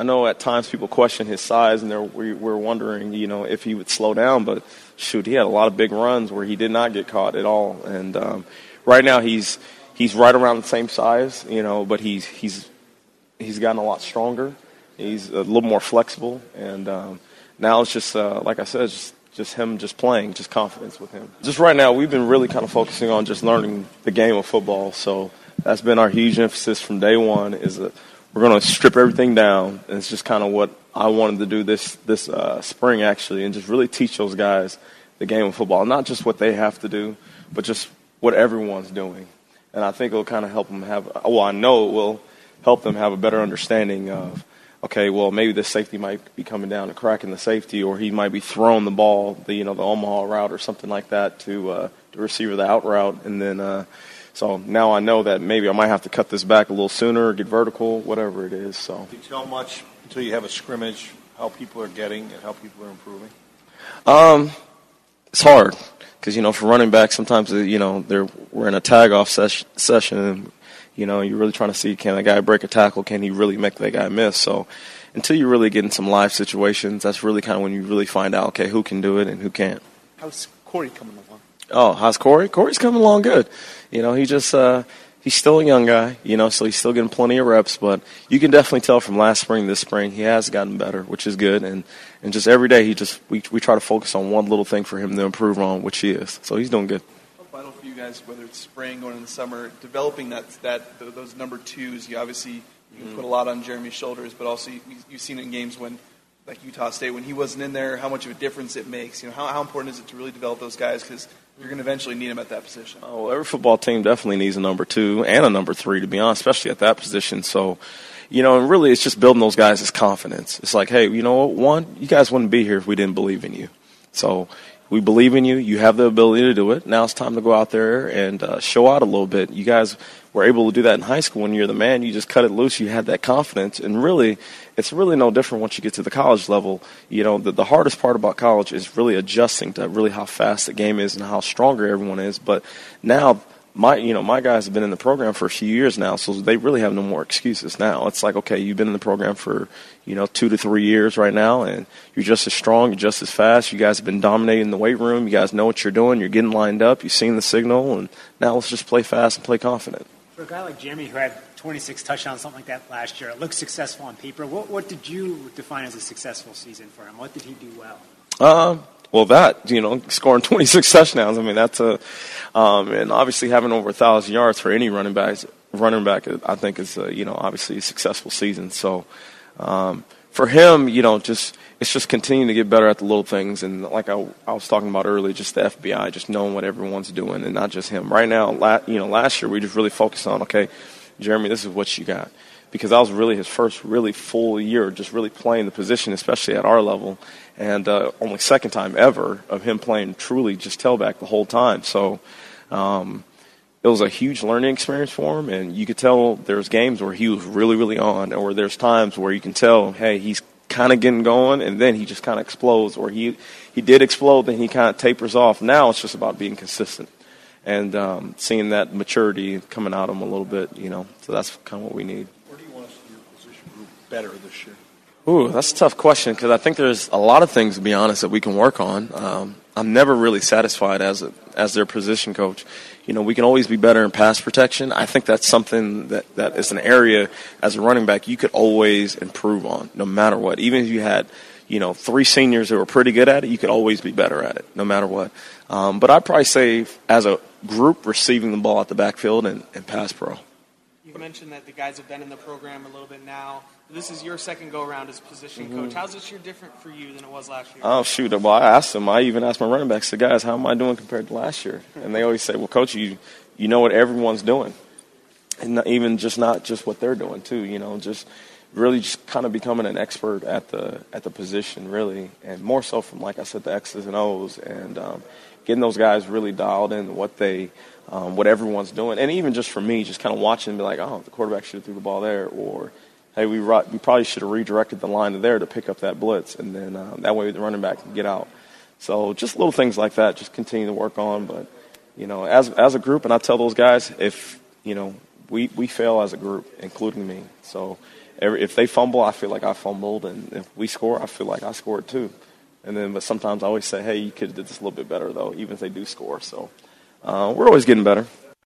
I know at times people question his size, and we're wondering, if he would slow down. But shoot, he had a lot of big runs where he did not get caught at all. And right now he's right around the same size, but he's gotten a lot stronger. He's a little more flexible, and now it's just like I said, just him just playing, just confidence with him. Just right now, we've been really kind of focusing on just learning the game of football. So that's been our huge emphasis from day one, is that we're going to strip everything down. And it's just kind of what I wanted to do this spring, actually, and just really teach those guys the game of football, not just what they have to do, but just what everyone's doing. And I think it'll kind of help them I know it will help them have a better understanding of, okay, well, maybe the safety might be coming down and cracking the safety, or he might be throwing the ball, the Omaha route or something like that to the receiver, the out route. And then so now I know that maybe I might have to cut this back a little sooner, get vertical, whatever it is. So can you tell much until you have a scrimmage how people are getting and how people are improving? It's hard because, for running back, sometimes, we're in a tag-off session and, you're really trying to see, can that guy break a tackle? Can he really make that guy miss? So until you really get in some live situations, that's really kind of when you really find out, okay, who can do it and who can't. How's Corey coming along? Oh, how's Corey? Corey's coming along good. He just he's still a young guy, so he's still getting plenty of reps. But you can definitely tell from last spring, this spring, he has gotten better, which is good. And just every day, we try to focus on one little thing for him to improve on, which he is. So he's doing good. Vital for you guys, whether it's spring or in the summer, developing those number twos. You obviously put a lot on Jeremy's shoulders, but also you've seen it in games when, like Utah State, when he wasn't in there, how much of a difference it makes. How important is it to really develop those guys, because you're going to eventually need them at that position? Oh, well, every football team definitely needs a number 2 and a number 3, to be honest, especially at that position. So, and really it's just building those guys' confidence. It's like, hey, one, you guys wouldn't be here if we didn't believe in you. So we believe in you. You have the ability to do it. Now it's time to go out there and show out a little bit. You guys were able to do that in high school. When you're the man, you just cut it loose. You had that confidence. And really, it's really no different once you get to the college level. The hardest part about college is really adjusting to really how fast the game is and how stronger everyone is. But now my guys have been in the program for a few years now, so they really have no more excuses now. It's like, okay, you've been in the program for 2 to 3 years right now, and you're just as strong, you're just as fast. You guys have been dominating the weight room. You guys know what you're doing. You're getting lined up. You've seen the signal, and now let's just play fast and play confident. For a guy like Jeremy who had 26 touchdowns, something like that last year, it looked successful on paper. What did you define as a successful season for him? What did he do well? Well, scoring 26 touchdowns, that's and obviously having over 1,000 yards for any running back, I think is, obviously a successful season. So, for him, it's just continuing to get better at the little things. And like I was talking about earlier, just the FBI, just knowing what everyone's doing and not just him. Right now, last year we just really focused on, okay, Jeremy, this is what you got. Because that was really his first really full year just really playing the position, especially at our level. And only second time ever of him playing truly just tailback the whole time. So it was a huge learning experience for him. And you could tell there's games where he was really, really on, or there's times where you can tell, hey, he's kind of getting going, and then he just kind of explodes. Or he did explode, then he kind of tapers off. Now it's just about being consistent and seeing that maturity coming out of him a little bit, So that's kind of what we need. Where do you want to see your position group better this year? Ooh, that's a tough question because I think there's a lot of things, to be honest, that we can work on. I'm never really satisfied as their position coach. We can always be better in pass protection. I think that's something that is an area as a running back you could always improve on, no matter what. Even if you had, 3 seniors who were pretty good at it, you could always be better at it, no matter what. But I'd probably say as a group, receiving the ball at the backfield and pass pro. You mentioned that the guys have been in the program a little bit now. This is your second go-around as position coach. How's this year different for you than it was last year? Oh, shoot. Well, I even asked my running backs, the guys, how am I doing compared to last year? And they always say, well, Coach, you know what everyone's doing. And not just what they're doing, too. Just really just kind of becoming an expert at the position, really. And more so from, like I said, the X's and O's. And getting those guys really dialed in what everyone's doing. And even just for me, just kind of watching and be like, oh, the quarterback should have threw the ball there, or hey, we probably should have redirected the line to there to pick up that blitz, and then that way the running back can get out. So just little things like that, just continue to work on. But, as a group, and I tell those guys, if, we fail as a group, including me. So if they fumble, I feel like I fumbled, and if we score, I feel like I scored too. And then, but sometimes I always say, hey, you could have did this a little bit better though, even if they do score. So we're always getting better.